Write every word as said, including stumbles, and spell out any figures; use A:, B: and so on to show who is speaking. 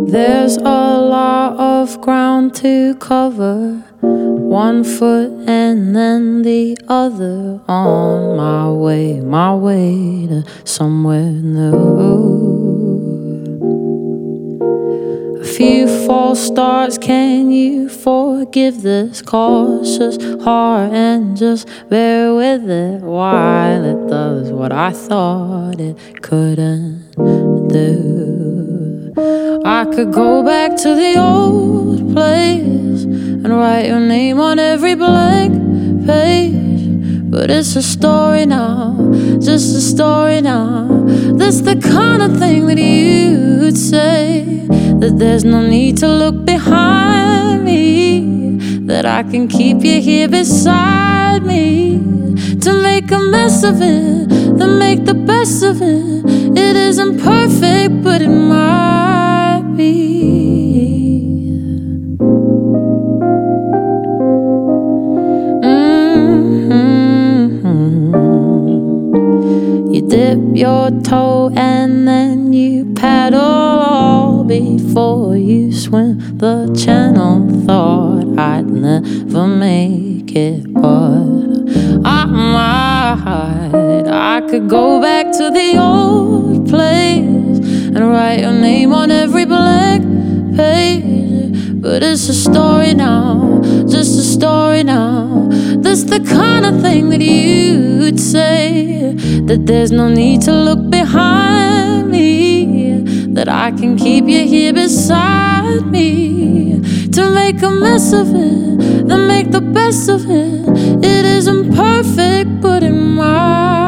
A: There's a lot of ground to cover, one foot and then the other, on my way, my way to somewhere new. A few false starts, can you forgive this cautious heart and just bear with it while it does what I thought it couldn't do? I could go back to the old place and write your name on every blank page, but it's a story now, just a story now. That's the kind of thing that you'd say, that there's no need to look behind me, that I can keep you here beside me, to make a mess of it, to make the best of it. It isn't perfect, but it might be. Mm-hmm. You dip your toe and then you paddle all before you swim the channel. Thought I'd never make it, but I might. I could go back to the old place and write your name on every blank page, but it's a story now, just a story now. That's the kind of thing that you'd say, that there's no need to look behind me, that I can keep you here beside me, to make a mess of it, to make the best of it. It isn't perfect, but it might